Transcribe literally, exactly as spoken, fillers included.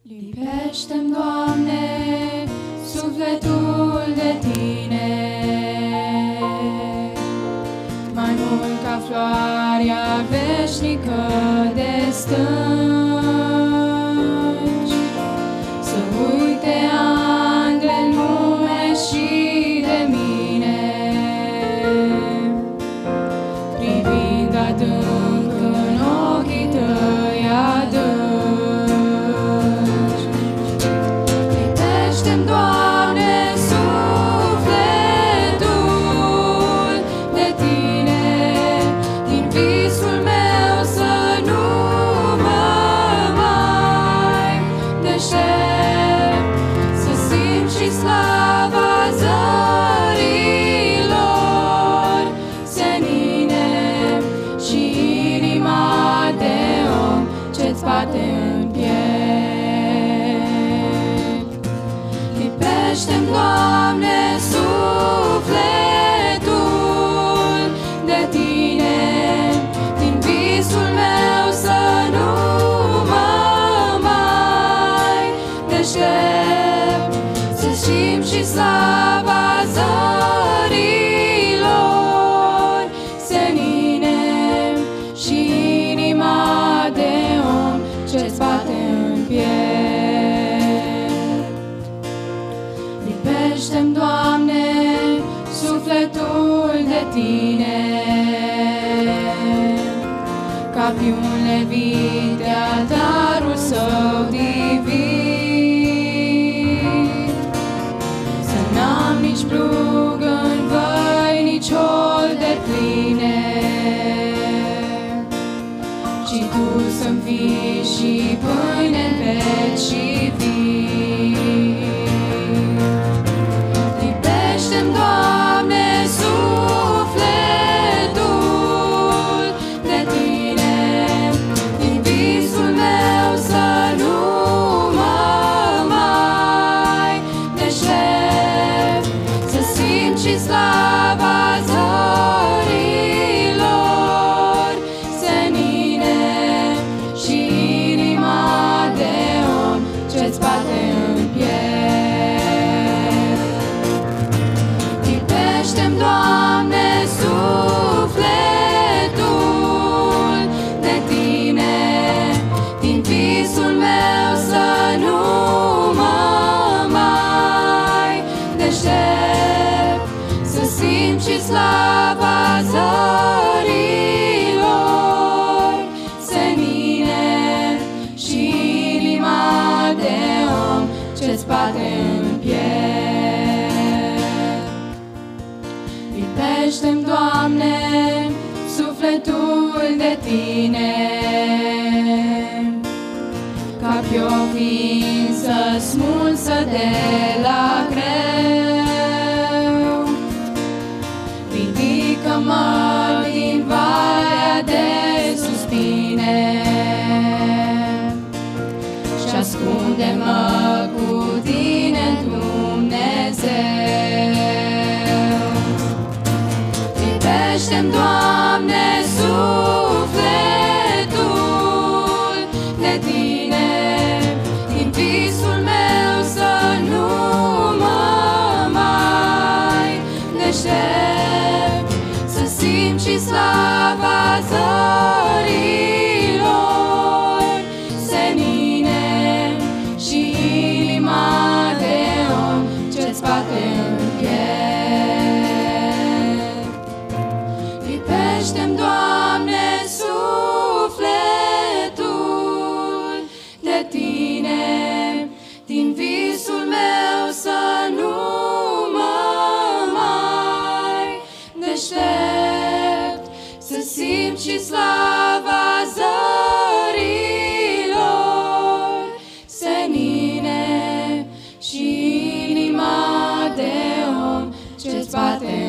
Lipește-mi, Doamne, sufletul de Tine, mai mult ca floarea veșnică de stânci, să uite ani de lume și de mine, privind adânc în ochii Tăi adânci. Doamne, sufletul de Tine, din visul meu să nu mă mai deștept, să simt și slava zărilor senine și inima de om ce-ți bate în piept. Lipește-mi, Doamne, sufletul de Tine, din visul meu să nu mă mai deștept, să simt și slava zărilor senine și inima de om ce-ți bate în piept. Lipește-mi, Doamne, sufletul de Tine, ca pe un levit de altarul Său divin, să n-am nici plug în văi, nici ol de pline, ci Tu să-mi fii și pâine în veci și vii. Lipește-mi, Doamne, sufletul de Tine, din visul meu să nu mă mai deștept, să simt și slava zărilor senine și inima de om ce-ți bate în piept. Lipește-mi, Doamne, sufletul de Tine, din visul meu să nu mă mai deștept, să simt și slava zărilor senine și inima de om ce-ți bate în piept. Lipește-mi, Doamne, sufletul de Tine, ca pe o ființă smulsă de la greu. Ridică-mă din valea de suspine și ascunde-mă cu Tine, Dumnezeu. Lipește-mi, Doamne, sufletul de Tine, din visul meu să nu mă mai deștept, să simt și slava zărilor senine și inima de om ce-ți bate în piept. Lipește-mi, Doamne, sufletul de Tine, din visul meu să nu mă mai deștept, să simt și slava zărilor senine și inima de om ce-ți bate